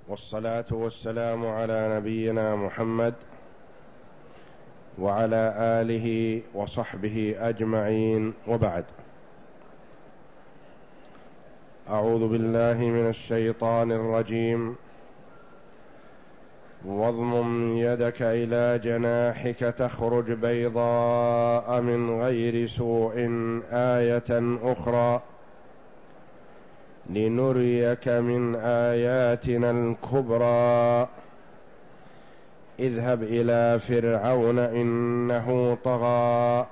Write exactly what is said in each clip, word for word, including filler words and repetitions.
والصلاة والسلام على نبينا محمد وعلى آله وصحبه أجمعين، وبعد. أعوذ بالله من الشيطان الرجيم. واضمم يدك إلى جناحك تخرج بيضاء من غير سوء آية أخرى لنريك من آياتنا الكبرى اذهب إلى فرعون إنه طغى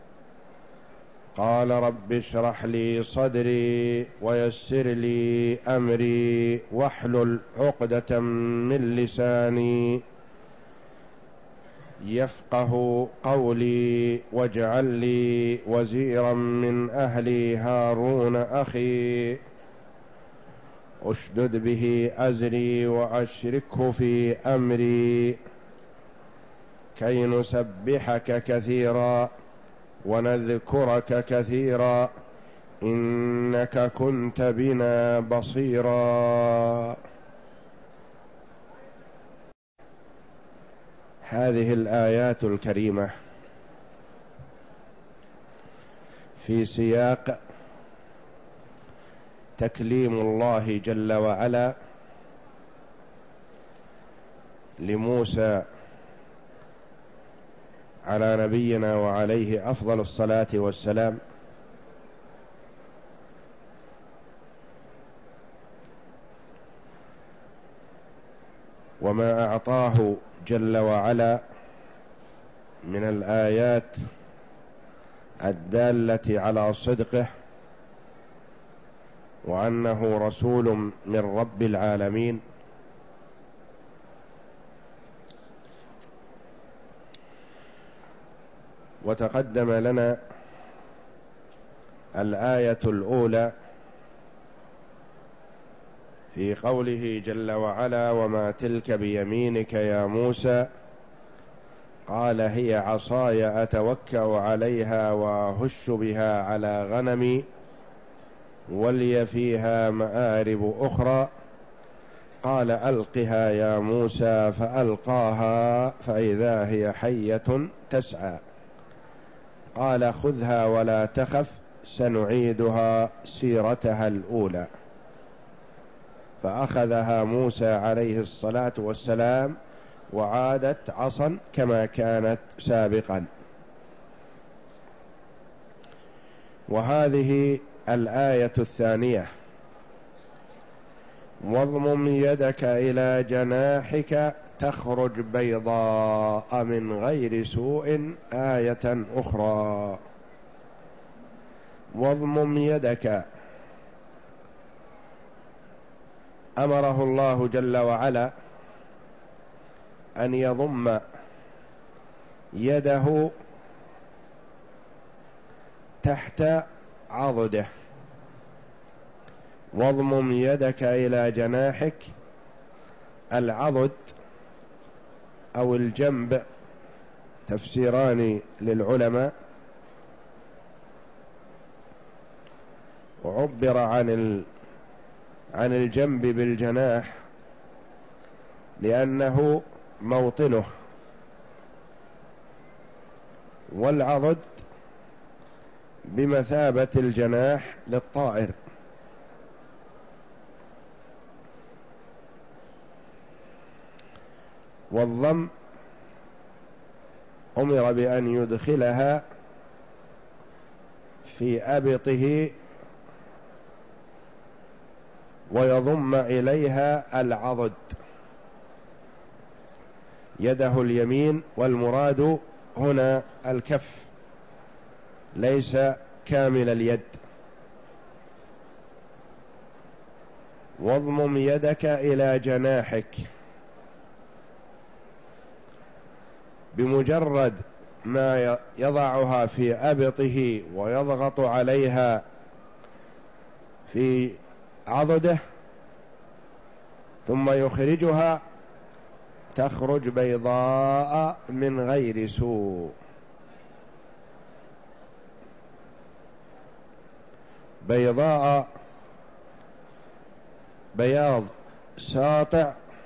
قال رب اشرح لي صدري ويسر لي أمري واحلل عقدة من لساني يفقه قولي واجعل لي وزيرا من أهلي هارون أخي أشدد به أزري وأشركه في أمري كي نسبحك كثيرا ونذكرك كثيرا إنك كنت بنا بصيرا. هذه الآيات الكريمة في سياق تكليم الله جل وعلا لموسى على نبينا وعليه أفضل الصلاة والسلام، وما أعطاه جل وعلا من الآيات الدالة على صدقه وأنه رسول من رب العالمين. وتقدم لنا الآية الأولى في قوله جل وعلا وما تلك بيمينك يا موسى قال هي عصاي أتوكأ عليها وأهش بها على غنمي ولي فيها مآرب أخرى قال ألقها يا موسى فألقاها فإذا هي حية تسعى قال خذها ولا تخف سنعيدها سيرتها الأولى. فأخذها موسى عليه الصلاة والسلام وعادت عصا كما كانت سابقا. وهذه الآية الثانية واضمم يدك إلى جناحك تخرج بيضاء من غير سوء آية أخرى. واضمم يدك، أمره الله جل وعلا أن يضم يده تحت عضده. واضمم يدك إلى جناحك، العضد أو الجنب تفسيران للعلماء، وعبر عن ال... عن الجنب بالجناح لأنه موطنه، والعضد بمثابة الجناح للطائر. والضم أمر بأن يدخلها في أبطه ويضم إليها العضد يده اليمين، والمراد هنا الكف ليس كامل اليد. واضمم يدك إلى جناحك، بمجرد ما يضعها في أبطه ويضغط عليها في عضده ثم يخرجها تخرج بيضاء من غير سوء. بيضاء بياض ساطع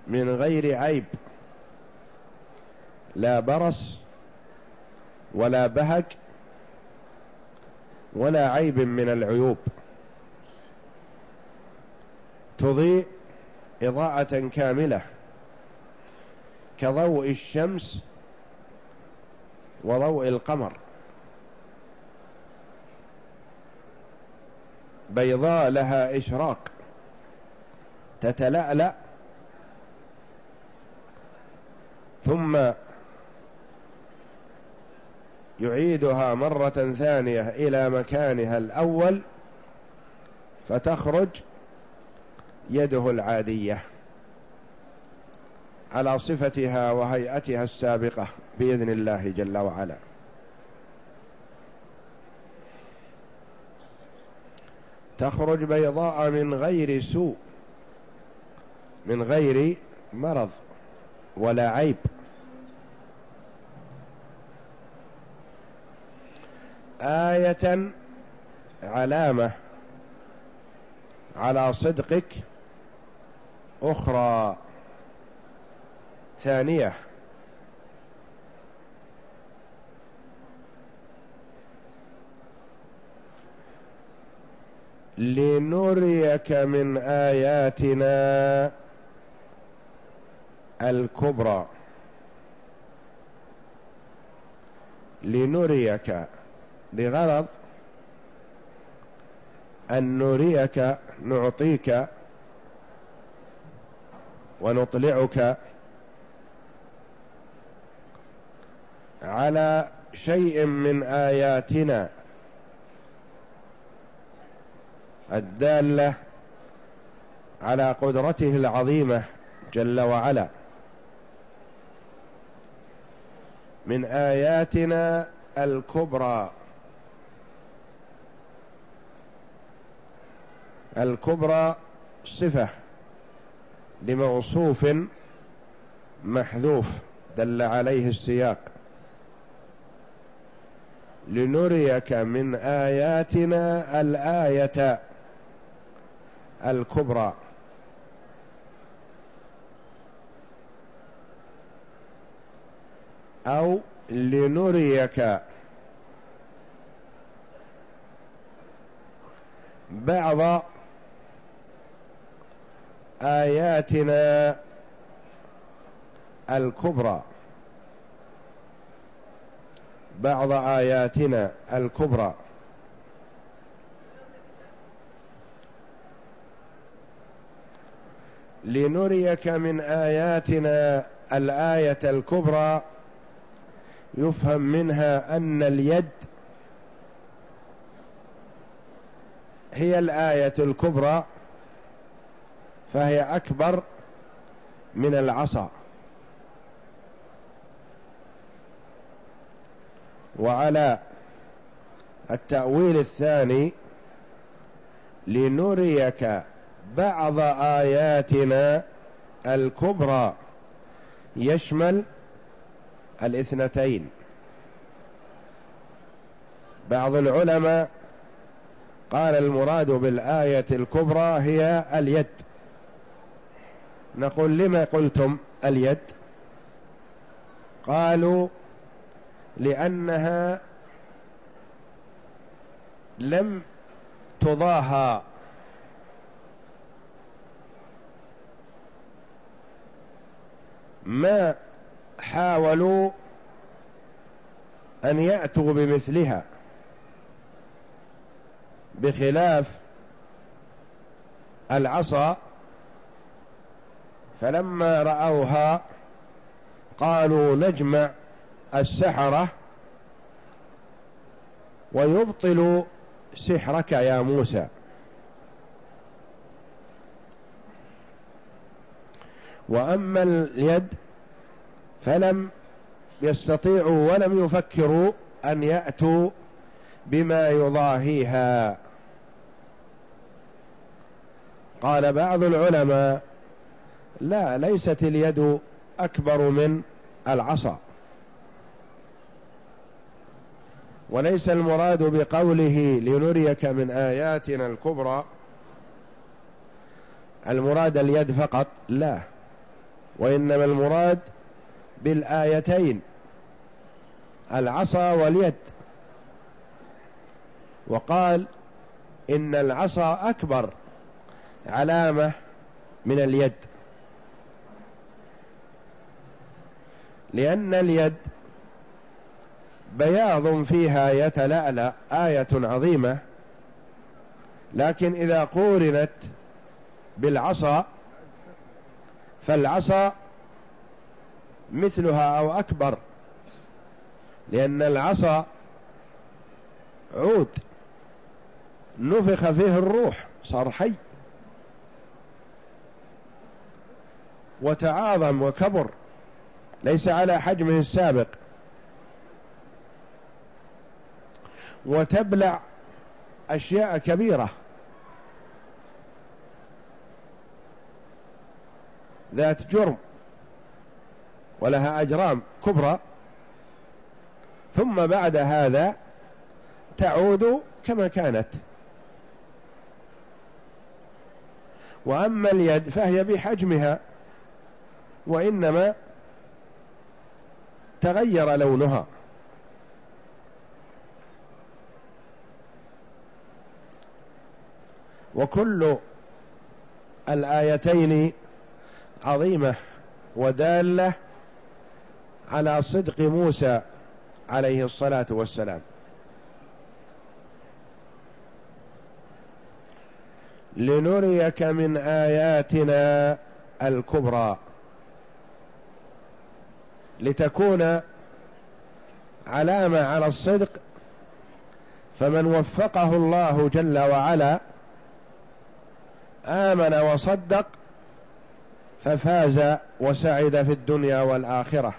من غير عيب، لا برص ولا بهج ولا عيب من العيوب، تضيء إضاءة كاملة كضوء الشمس وضوء القمر، بيضاء لها إشراق تتلألأ ثم يعيدها مرة ثانية إلى مكانها الأول فتخرج يده العادية على صفتها وهيئتها السابقة بإذن الله جل وعلا. تخرج بيضاء من غير سوء، من غير مرض ولا عيب. آية علامة على صدقك، أخرى ثانية لنريك من آياتنا الكبرى. لنريك لغرض أن نريك، نعطيك ونطلعك على شيء من آياتنا الدالة على قدرته العظيمة جل وعلا، من آياتنا الكبرى. الكبرى صفة لموصوف محذوف دل عليه السياق. لنريك من آياتنا الآية الكبرى. أو لنريك بعض آياتنا الكبرى، بعض آياتنا الكبرى. لنريك من آياتنا الآية الكبرى يفهم منها أن اليد هي الآية الكبرى، فهي أكبر من العصا. وعلى التأويل الثاني لنريك بعض آياتنا الكبرى يشمل الاثنتين. بعض العلماء قال المراد بالآية الكبرى هي اليد. نقول لما قلتم اليد؟ قالوا لأنها لم تضاهى ما حاولوا أن يأتوا بمثلها، بخلاف العصا فلما رأوها قالوا نجمع السحرة ويبطل سحرك يا موسى. وأما اليد فلم يستطيعوا ولم يفكروا أن يأتوا بما يضاهيها. قال بعض العلماء لا، ليست اليد أكبر من العصا، وليس المراد بقوله لنريك من آياتنا الكبرى المراد اليد فقط، لا، وإنما المراد بالآيتين العصا واليد. وقال إن العصا أكبر علامة من اليد، لأن اليد بياض فيها يتلألأ آية عظيمة، لكن إذا قورنت بالعصا فالعصا مثلها أو أكبر، لأن العصا عود نفخ فيه الروح صار حي وتعاظم وكبر، ليس على حجمه السابق، وتبلع أشياء كبيرة ذات جرم ولها أجرام كبرى، ثم بعد هذا تعود كما كانت. وأما اليد فهي بحجمها، وإنما تغير لونها. وكل الآيتين عظيمة ودالة على صدق موسى عليه الصلاة والسلام. لنريك من آياتنا الكبرى، لتكون علامة على الصدق، فمن وفقه الله جل وعلا آمن وصدق ففاز وسعد في الدنيا والآخرة،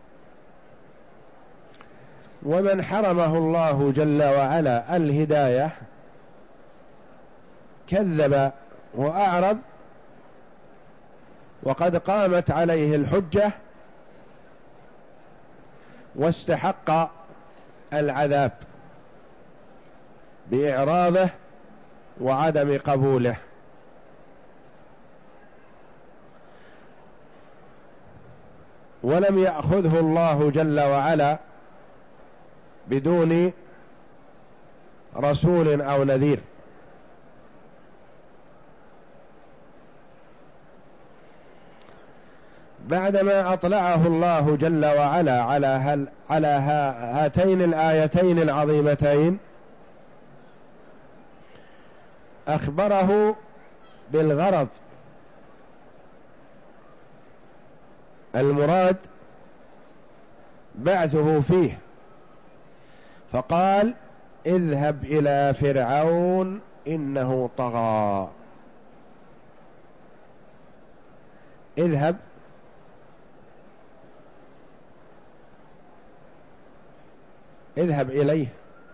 ومن حرمه الله جل وعلا الهداية كذب وأعرض وقد قامت عليه الحجة واستحق العذاب بإعراضه وعدم قبوله. ولم يأخذه الله جل وعلا بدون رسول أو نذير، بعدما أطلعه الله جل وعلا على هل على هاتين الآيتين العظيمتين أخبره بالغرض المراد بعثه فيه، فقال اذهب إلى فرعون إنه طغى. اذهب اذهب إليه.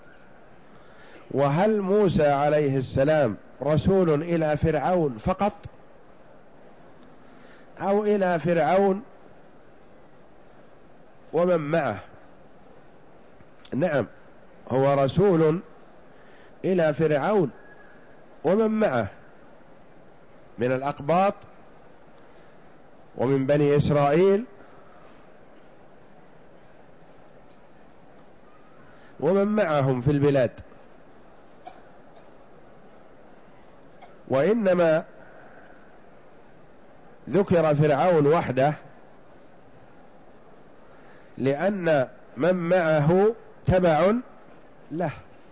وهل موسى عليه السلام رسول إلى فرعون فقط أو إلى فرعون ومن معه؟ نعم، هو رسول إلى فرعون ومن معه من الأقباط ومن بني إسرائيل ومن معهم في البلاد، وإنما ذكر فرعون وحده لأن من معه تبع له،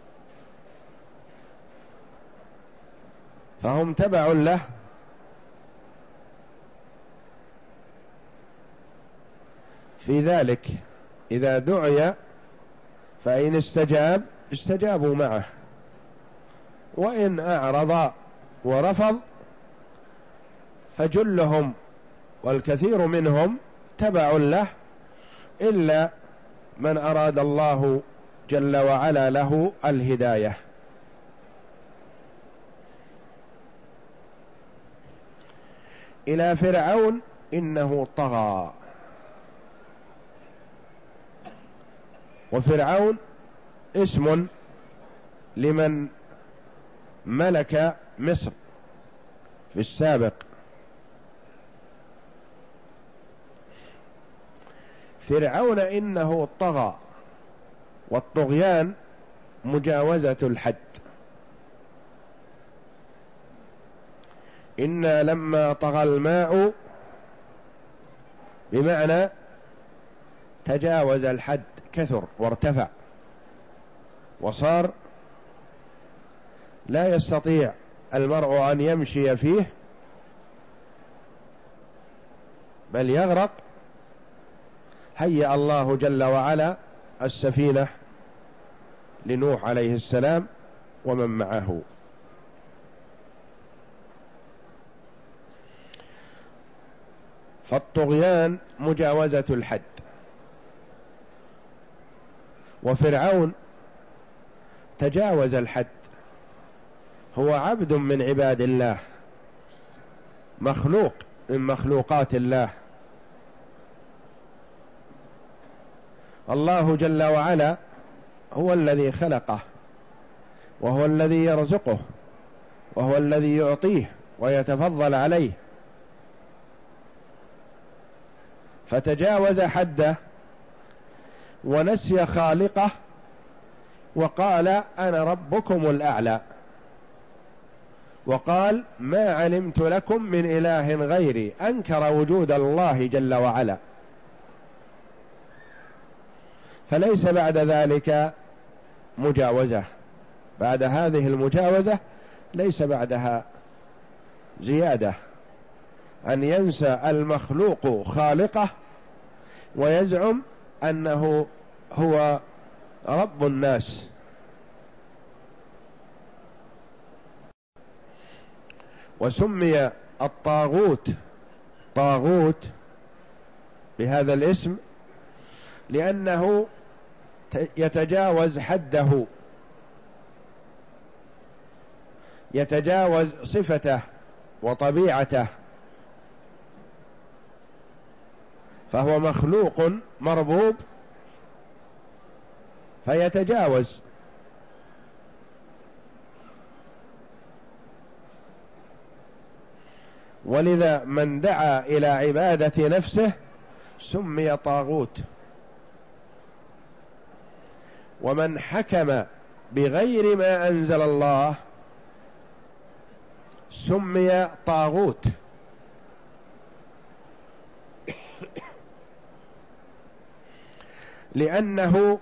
فهم تبع له، في ذلك إذا دعي فإن استجاب استجابوا معه، وإن أعرض ورفض فجلهم والكثير منهم تبع له، إلا من أراد الله جل وعلا له الهداية. إلى فرعون إنه طغى. وفرعون اسم لمن ملك مصر في السابق، فرعون إنه طغى، والطغيان مجاوزة الحد. إنا لما طغى الماء بمعنى تجاوز الحد، كثر وارتفع وصار لا يستطيع المرء أن يمشي فيه بل يغرق. هيأ الله جل وعلا السفينة لنوح عليه السلام ومن معه. فالطغيان مجاوزة الحد. وفرعون تجاوز الحد، هو عبد من عباد الله، مخلوق من مخلوقات الله. الله جل وعلا هو الذي خلقه، وهو الذي يرزقه، وهو الذي يعطيه ويتفضل عليه، فتجاوز حده ونسي خالقه وقال أنا ربكم الأعلى، وقال ما علمت لكم من إله غيري، أنكر وجود الله جل وعلا. فليس بعد ذلك مجاوزة، بعد هذه المجاوزة ليس بعدها زيادة، أن ينسى المخلوق خالقه ويزعم أنه هو رب الناس. وسمي الطاغوت طاغوت بهذا الاسم لأنه يتجاوز حده، يتجاوز صفته وطبيعته، فهو مخلوق مربوب فيتجاوز. ولذا من دعا إلى عبادة نفسه سمي طاغوت، ومن حكم بغير ما أنزل الله سمي طاغوت. لأنه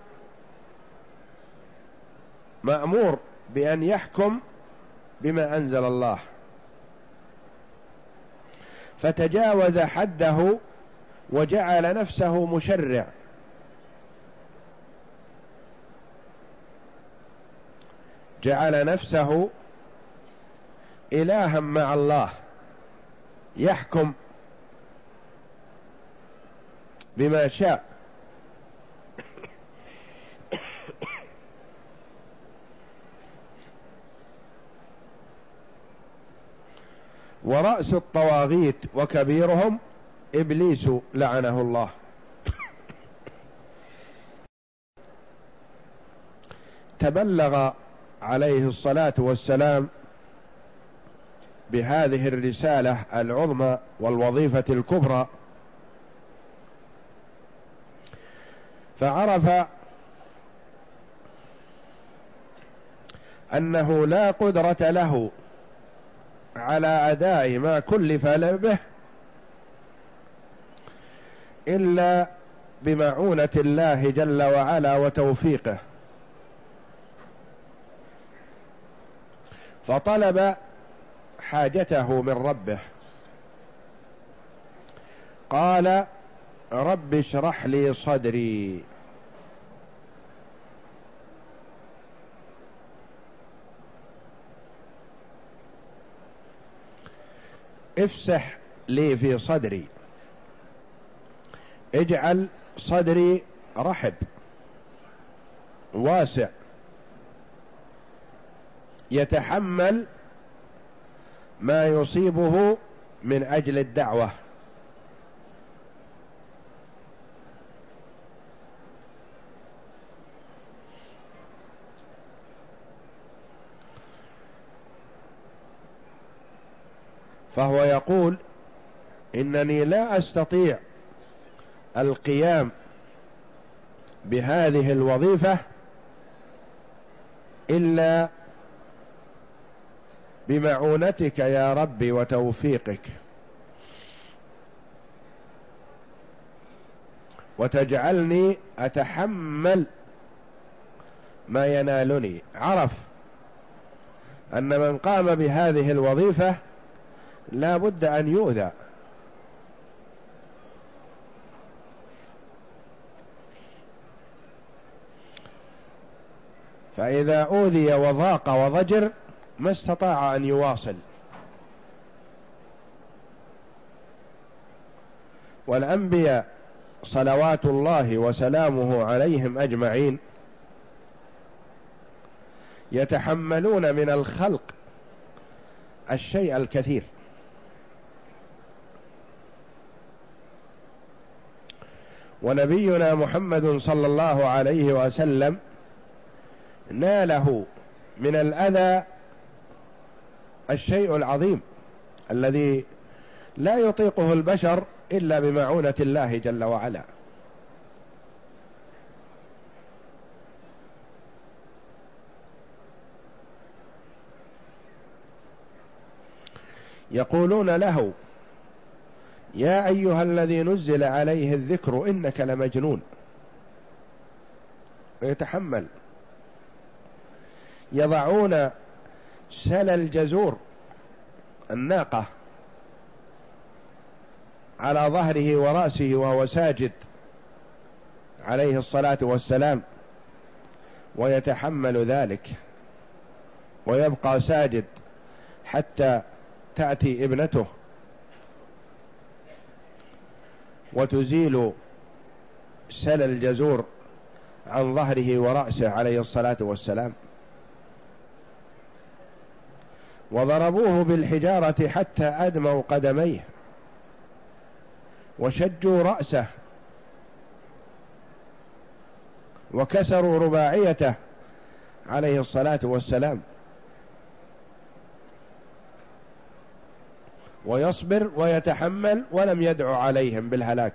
مأمور بأن يحكم بما أنزل الله، فتجاوز حده وجعل نفسه مشرع، جعل نفسه إلها مع الله، يحكم بما شاء. ورأس الطواغيت وكبيرهم إبليس لعنه الله. تبلغ عليه الصلاة والسلام بهذه الرسالة العظمى والوظيفة الكبرى، فعرف أنه لا قدرة له على أداء ما كلف به إلا بمعونة الله جل وعلا وتوفيقه، فطلب حاجته من ربه. قال رب اشرح لي صدري. افسح لي في صدري، اجعل صدري رحب واسع يتحمل ما يصيبه من أجل الدعوة. فهو يقول إنني لا أستطيع القيام بهذه الوظيفة إلا بمعونتك يا ربي وتوفيقك، وتجعلني أتحمل ما ينالني. عرف أن من قام بهذه الوظيفة لا بد أن يؤذى، فإذا أوذي وضاق وضجر ما استطاع أن يواصل. والأنبياء صلوات الله وسلامه عليهم أجمعين يتحملون من الخلق الشيء الكثير، ونبينا محمد صلى الله عليه وسلم ناله من الأذى الشيء العظيم الذي لا يطيقه البشر إلا بمعونة الله جل وعلا. يقولون له: يا أيها الذي نزل عليه الذكر إنك لمجنون، ويتحمل. يضعون سل الجزور الناقة على ظهره ورأسه وهو ساجد عليه الصلاة والسلام، ويتحمل ذلك ويبقى ساجد حتى تأتي ابنته وتزيل سل الجزور عن ظهره ورأسه عليه الصلاة والسلام. وضربوه بالحجارة حتى أدموا قدميه وشجوا رأسه وكسروا رباعيته عليه الصلاة والسلام، ويصبر ويتحمل ولم يدعو عليهم بالهلاك،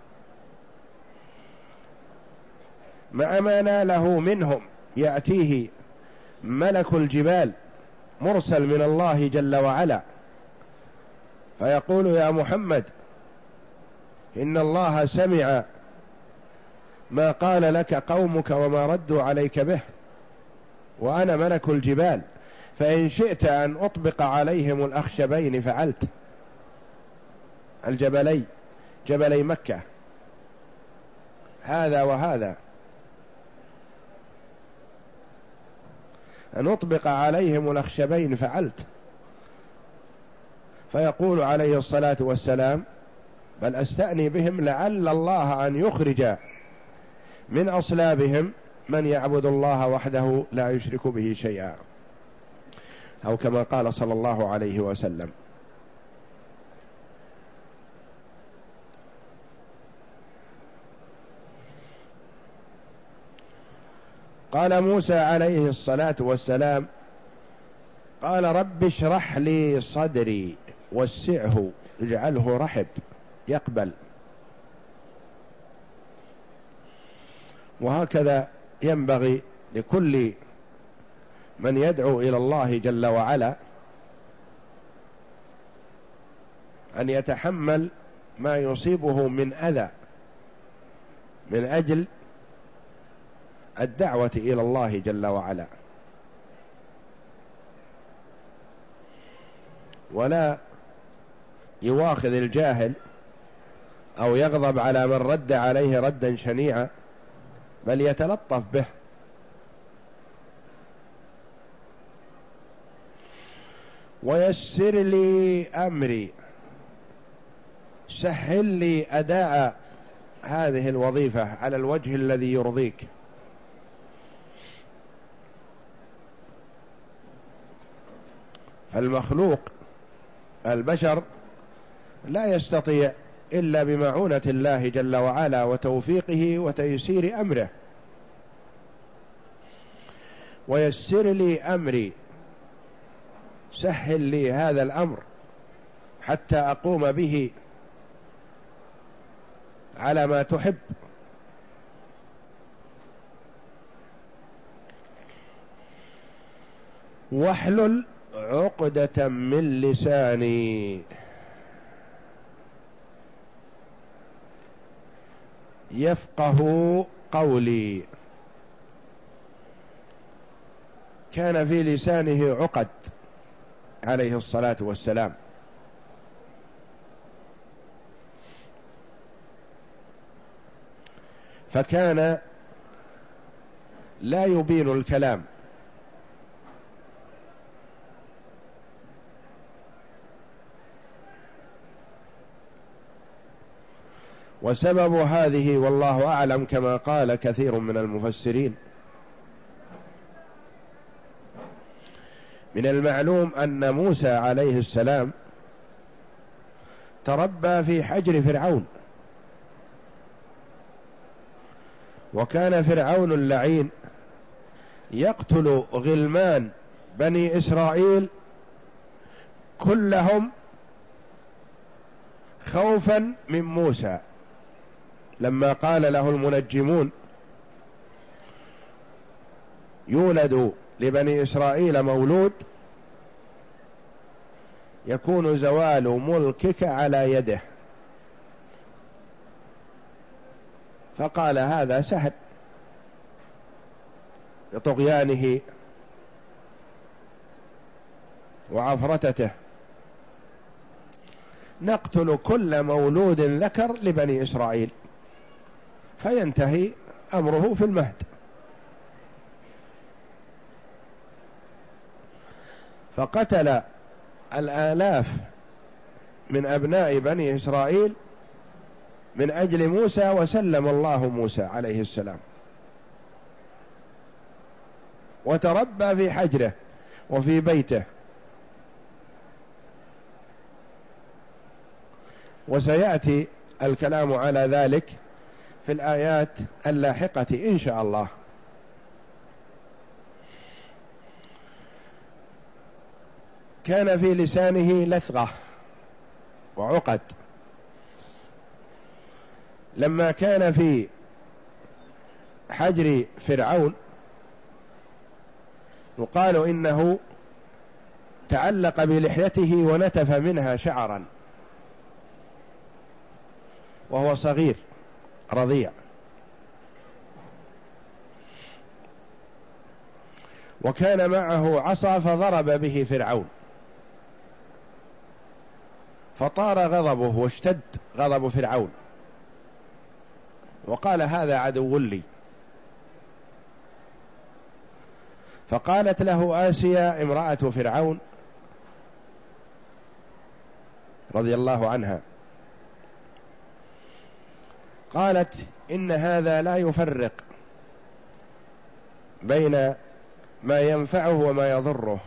مع ما ناله منهم. يأتيه ملك الجبال مرسل من الله جل وعلا فيقول: يا محمد، إن الله سمع ما قال لك قومك وما ردوا عليك به، وأنا ملك الجبال، فإن شئت أن أطبق عليهم الأخشبين فعلت. الجبلي جبلي مكة، هذا وهذا، أن أطبق عليهم الأخشبين فعلت. فيقول عليه الصلاة والسلام: بل أستأني بهم لعل الله أن يخرج من أصلابهم من يعبد الله وحده لا يشرك به شيئا، أو كما قال صلى الله عليه وسلم. قال موسى عليه الصلاة والسلام: قال رب اشرح لي صدري وسعه اجعله رحب يقبل. وهكذا ينبغي لكل من يدعو إلى الله جل وعلا أن يتحمل ما يصيبه من أذى من أجل الدعوة إلى الله جل وعلا، ولا يواخذ الجاهل أو يغضب على من رد عليه ردا شنيعا، بل يتلطف به. ويسر لي أمري، سهل لي أداء هذه الوظيفة على الوجه الذي يرضيك. فالمخلوق البشر لا يستطيع إلا بمعونة الله جل وعلا وتوفيقه وتيسير أمره. ويسر لي أمري، سهل لي هذا الأمر حتى أقوم به على ما تحب. واحلل عقدة من لساني يفقه قولي. كان في لسانه عقد عليه الصلاة والسلام، فكان لا يبين الكلام، وسبب هذه والله أعلم كما قال كثير من المفسرين. من المعلوم أن موسى عليه السلام تربى في حجر فرعون، وكان فرعون اللعين يقتل غلمان بني إسرائيل كلهم خوفا من موسى. لما قال له المنجمون يولد لبني إسرائيل مولود يكون زوال ملكك على يده، فقال هذا سهل بطغيانه وعفرتته، نقتل كل مولود ذكر لبني إسرائيل فينتهي أمره في المهد. فقتل الآلاف من أبناء بني إسرائيل من أجل موسى، وسلم الله موسى عليه السلام، وتربى في حجره وفي بيته. وسيأتي الكلام على ذلك في الآيات اللاحقة إن شاء الله. كان في لسانه لثغة وعقد. لما كان في حجر فرعون يقال إنه تعلق بلحيته ونتف منها شعرا وهو صغير رضيع، وكان معه عصا فضرب به فرعون فطار غضبه واشتد غضب فرعون وقال هذا عدو لي. فقالت له آسيا امرأة فرعون رضي الله عنها، قالت إن هذا لا يفرق بين ما ينفعه وما يضره،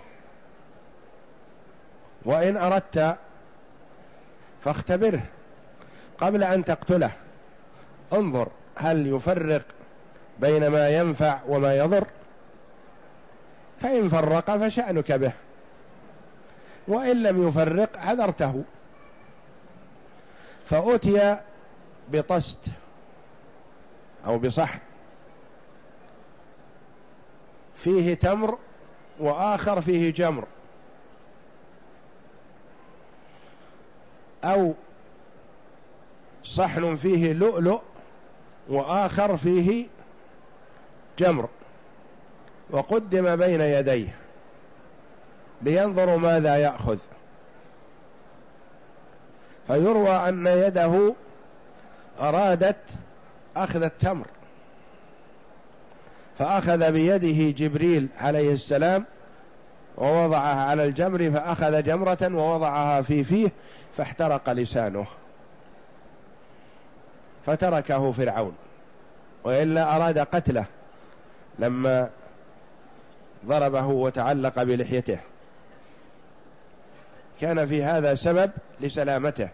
وإن أردت فاختبره قبل أن تقتله، انظر هل يفرق بين ما ينفع وما يضر، فإن فرق فشأنك به، وإن لم يفرق حذرته. فأتي بطست أو بصحن فيه تمر وآخر فيه جمر، أو صحن فيه لؤلؤ وآخر فيه جمر، وقدم بين يديه لينظروا ماذا يأخذ. فيروى أن يده أرادت أخذ التمر، فأخذ بيده جبريل عليه السلام ووضعها على الجمر، فأخذ جمرة ووضعها في فيه فاحترق لسانه فتركه فرعون، وإلا أراد قتله لما ضربه وتعلق بلحيته. كان في هذا سبب لسلامته.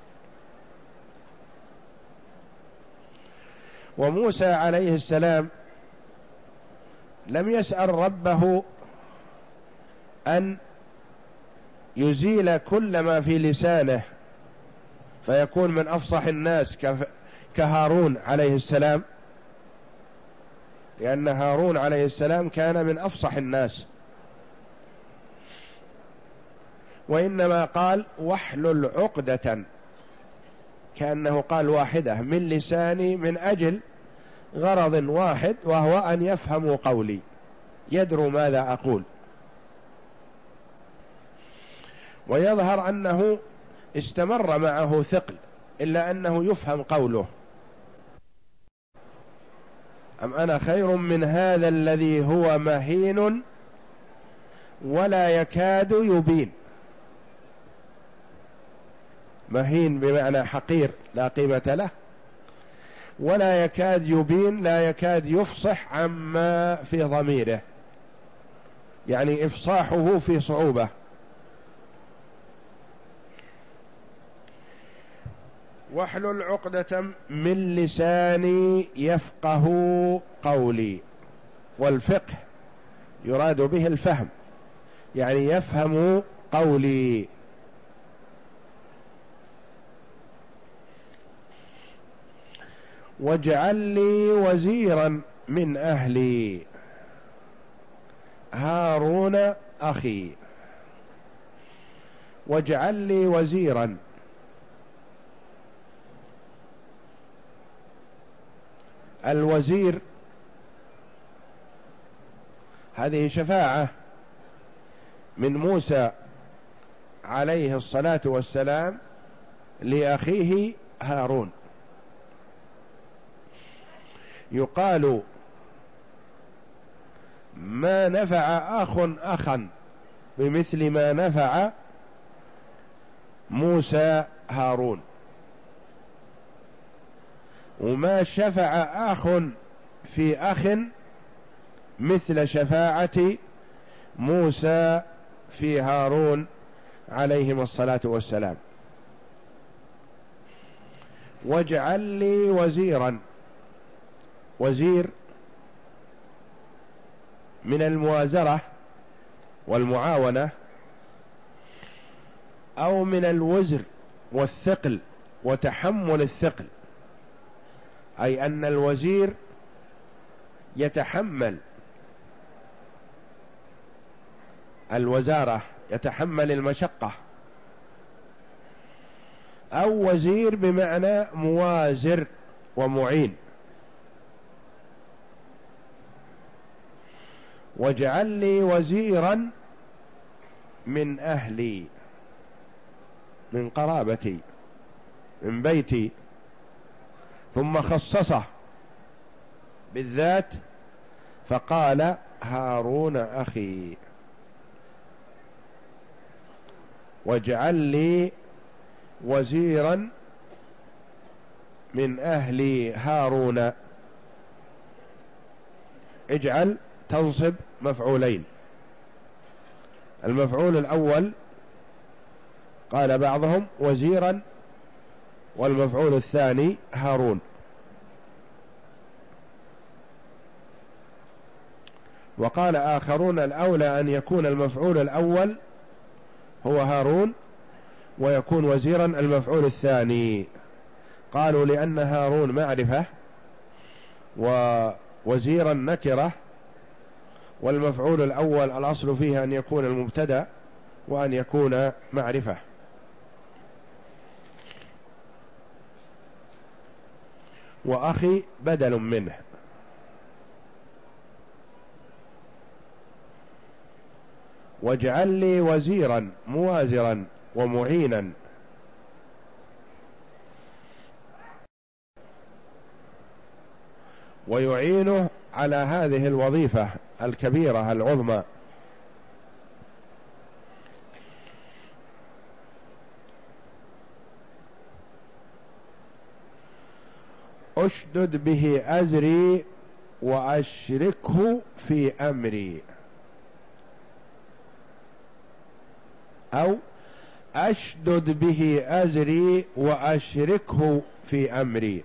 وموسى عليه السلام لم يسأل ربه أن يزيل كل ما في لسانه فيكون من أفصح الناس كهارون عليه السلام، لأن هارون عليه السلام كان من أفصح الناس وإنما قال واحلل عقدة، كأنه قال واحدة من لساني من أجل غرض واحد، وهو أن يفهموا قولي، يدروا ماذا أقول. ويظهر أنه استمر معه ثقل إلا أنه يفهم قوله: أم أنا خير من هذا الذي هو مهين ولا يكاد يبين. مهين بمعنى حقير لا قيمة له، ولا يكاد يبين لا يكاد يفصح عما في ضميره، يعني إفصاحه في صعوبة. واحلل عقدة من لساني يفقه قولي. والفقه يراد به الفهم، يعني يفهم قولي. واجعل لي وزيرا من أهلي هارون أخي. واجعل لي وزيرا، الوزير هذه شفاعة من موسى عليه الصلاة والسلام لأخيه هارون. يقال ما نفع أخ أخا بمثل ما نفع موسى هارون، وما شفع أخ في أخ مثل شفاعة موسى في هارون عليهم الصلاة والسلام. واجعل لي وزيرا، وزير من الموازرة والمعاونة، أو من الوزر والثقل وتحمل الثقل، أي أن الوزير يتحمل الوزارة، يتحمل المشقة. أو وزير بمعنى موازر ومعين. واجعل لي وزيرا من أهلي، من قرابتي، من بيتي، ثم خصصه بالذات فقال هارون أخي. واجعل لي وزيرا من أهلي هارون. اجعل تنصب مفعولين، المفعول الأول قال بعضهم وزيرا، والمفعول الثاني هارون. وقال آخرون الأولى أن يكون المفعول الأول هو هارون، ويكون وزيرا المفعول الثاني. قالوا لأن هارون معرفة ووزيرا نكرة، والمفعول الأول الأصل فيه أن يكون المبتدأ وأن يكون معرفة. وأخي بدل منه. واجعل لي وزيرا موازرا ومعينا. ويعينه على هذه الوظيفة الكبيرة العظمى. أشدد به أزري وأشركه في أمري، أو أشدد به أزري وأشركه في أمري.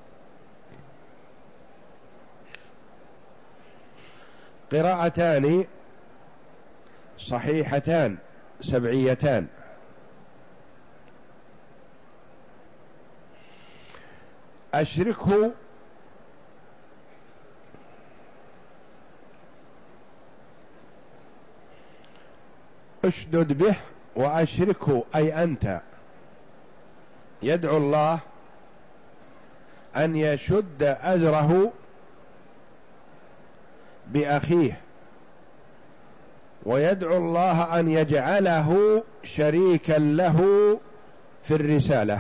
قراءتان صحيحتان سبعيتان. أشركه أشدد به وأشركه أي أنت يدعو الله أن يشد أزره بأخيه، ويدعو الله أن يجعله شريكا له في الرسالة.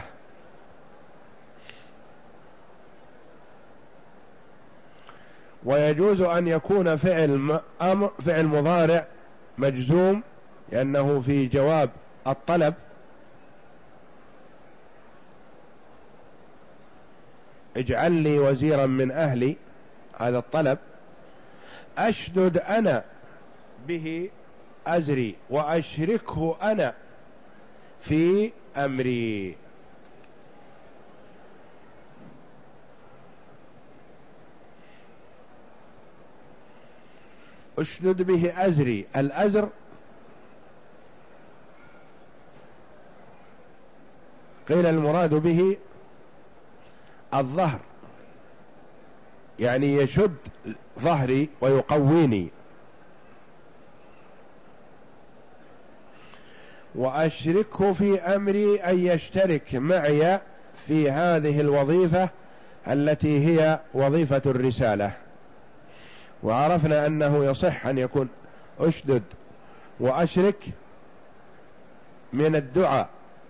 ويجوز أن يكون فعل أمر فعل مضارع مجزوم لأنه في جواب الطلب، اجعل لي وزيرا من أهلي، هذا الطلب. أشدد أنا به أزري وأشركه أنا في أمري. أشدد به أزري، الأزر قيل المراد به الظهر، يعني يشد ظهري ويقويني. وأشركه في أمري أن يشترك معي في هذه الوظيفة التي هي وظيفة الرسالة. وعرفنا أنه يصح أن يكون أشدد وأشرك من الدعاء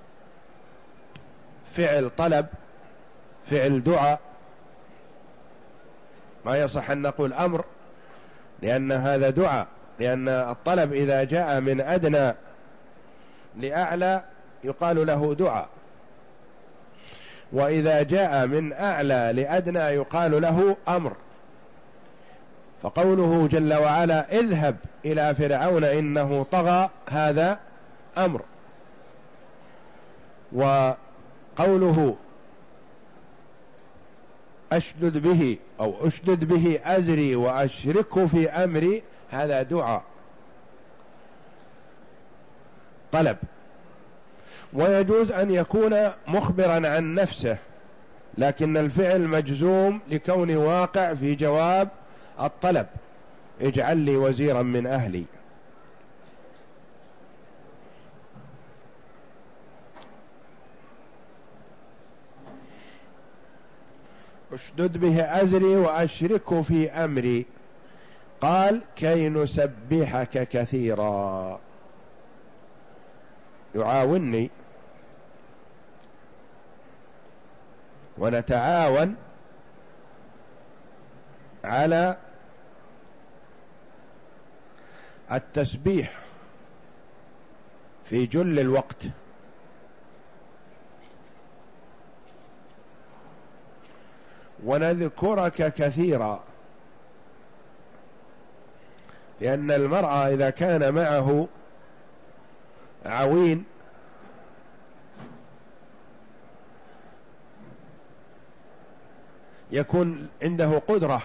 فعل طلب، فعل دعاء، ما يصح أن نقول أمر لأن هذا دعاء، لأن الطلب إذا جاء من أدنى لأعلى يقال له دعاء، وإذا جاء من أعلى لأدنى يقال له أمر. فقوله جل وعلا اذهب إلى فرعون إنه طغى هذا أمر، وقوله أشدد به أو أشدد به أزري وأشركه في أمري هذا دعاء طلب. ويجوز أن يكون مخبرا عن نفسه لكن الفعل مجزوم لكون واقع في جواب الطلب، اجعل لي وزيرا من أهلي. اشدد به أزري وأشركه في أمري. قال كي نسبحك كثيرا، يعاونني ونتعاون على التسبيح في جل الوقت. ونذكرك كثيرا، لأن المرأة إذا كان معه عوين يكون عنده قدرة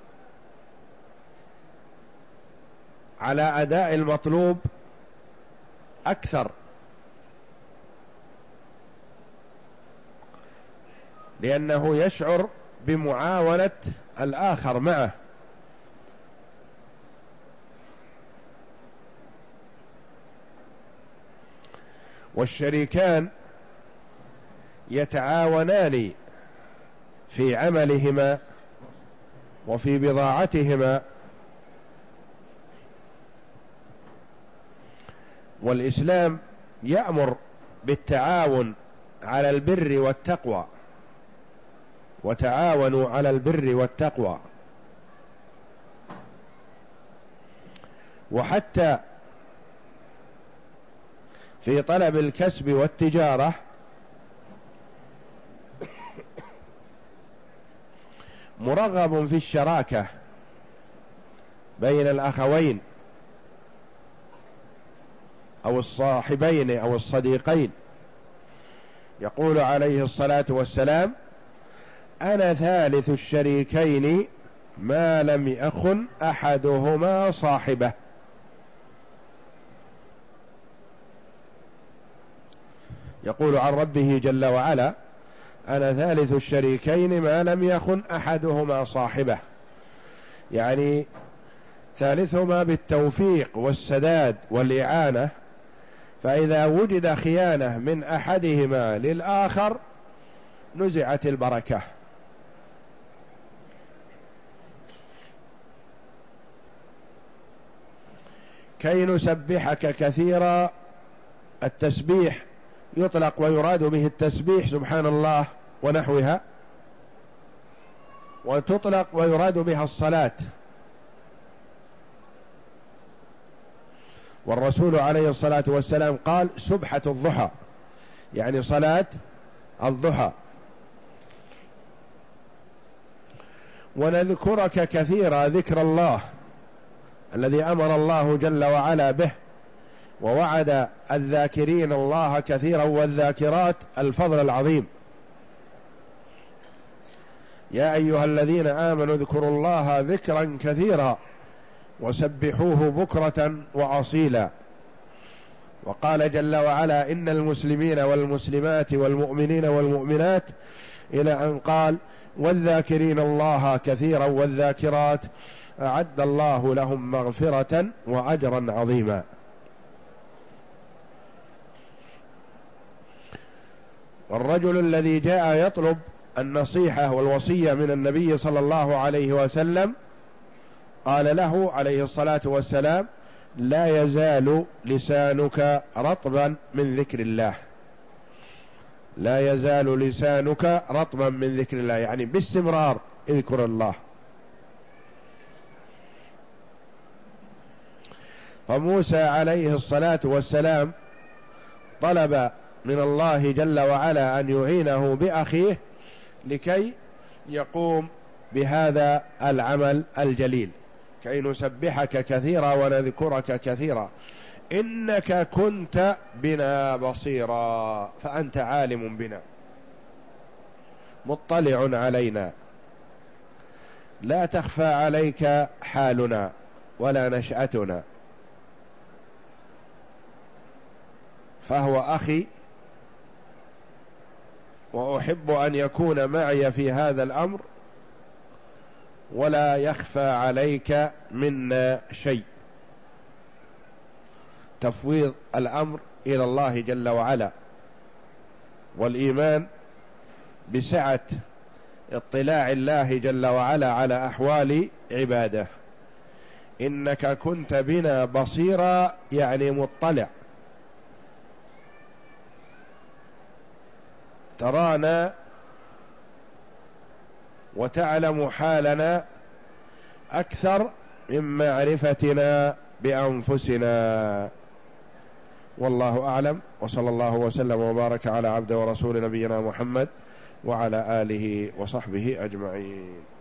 على أداء المطلوب أكثر، لأنه يشعر بمعاونة الآخر معه. والشريكان يتعاونان في عملهما وفي بضاعتهما. والإسلام يأمر بالتعاون على البر والتقوى، وتعاونوا على البر والتقوى. وحتى في طلب الكسب والتجارة مرغب في الشراكة بين الأخوين أو الصاحبين أو الصديقين. يقول عليه الصلاة والسلام أنا ثالث الشريكين ما لم يخن أحدهما صاحبه. يقول عن ربه جل وعلا أنا ثالث الشريكين ما لم يخن أحدهما صاحبه، يعني ثالثهما بالتوفيق والسداد والإعانة، فإذا وجد خيانة من أحدهما للآخر نزعت البركة. كي نسبحك كثيرا، التسبيح يطلق ويراد به التسبيح سبحان الله ونحوها، وتطلق ويراد بها الصلاة. والرسول عليه الصلاة والسلام قال سبحة الضحى، يعني صلاة الضحى. ونذكرك كثيرا، ذكر الله الذي أمر الله جل وعلا به، ووعد الذاكرين الله كثيرا والذاكرات الفضل العظيم. يا أيها الذين آمنوا اذكروا الله ذكرا كثيرا وسبحوه بكرة وأصيلا. وقال جل وعلا إن المسلمين والمسلمات والمؤمنين والمؤمنات، إلى أن قال والذاكرين الله كثيرا والذاكرات أعد الله لهم مغفرة وأجرا عظيما. والرجل الذي جاء يطلب النصيحة والوصية من النبي صلى الله عليه وسلم قال له عليه الصلاة والسلام لا يزال لسانك رطبا من ذكر الله، لا يزال لسانك رطبا من ذكر الله، يعني باستمرار اذكر الله. فموسى عليه الصلاة والسلام طلب من الله جل وعلا أن يعينه بأخيه لكي يقوم بهذا العمل الجليل، كي نسبحك كثيرا ونذكرك كثيرا إنك كنت بنا بصيرا، فأنت عالم بنا مطلع علينا، لا تخفى عليك حالنا ولا نشأتنا. فهو أخي وأحب أن يكون معي في هذا الأمر، ولا يخفى عليك منا شيء. تفويض الأمر إلى الله جل وعلا، والإيمان بسعة اطلاع الله جل وعلا على أحوال عباده. إنك كنت بنا بصيرا، يعني مطلع، ترانا وتعلم حالنا أكثر من معرفتنا بأنفسنا. والله أعلم، وصلى الله وسلم وبارك على عبد ورسول نبينا محمد وعلى آله وصحبه أجمعين.